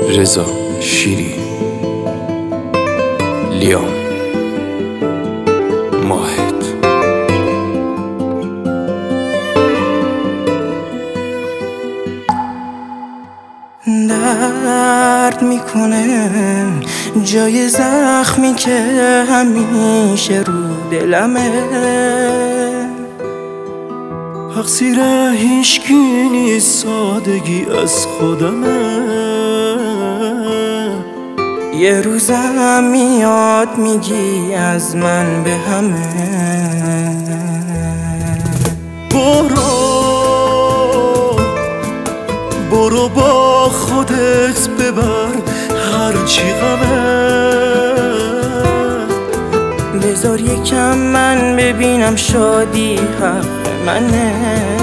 رضا شیری، لیام، ماهد. درد میکنه جای زخمی که همیشه رو دلمه. تقصیر هیچکی نیست، سادگی از خودمه. یه روزم میاد میگی از من به همه. برو با خودت ببر هرچی غمه. بذار یکم من ببینم شادی حق منه.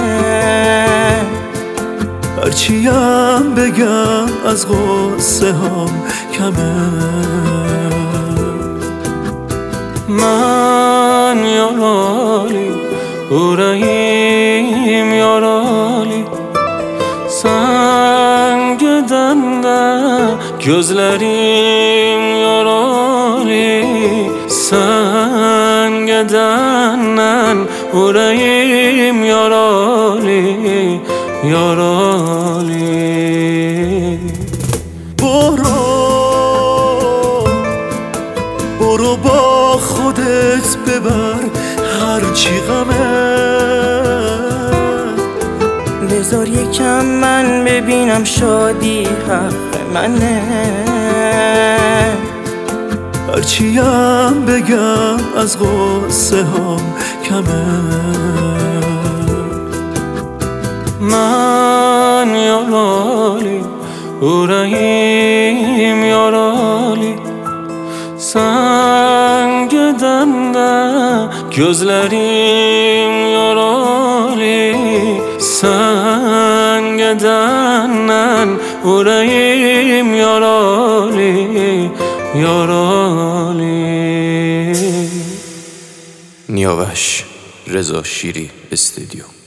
هرچیم بگم از غصه هم کمه. من yaralı, yüreğim yaralı. Sen gidende gözlerim yaralı. Sen gidenden yüreğim yaralı, yaralı. برو با خودت ببر هرچی غمه. بذار یکم من ببینم شادی حق منه. هرچیم بگم از غصه هم کمه. من yaralı, yüreğim yaralı. Sen gidende gözlerim yaralı. Sen gidenden yüreğim yaralı, yaralı. نیاوش رضا شیری استودیو.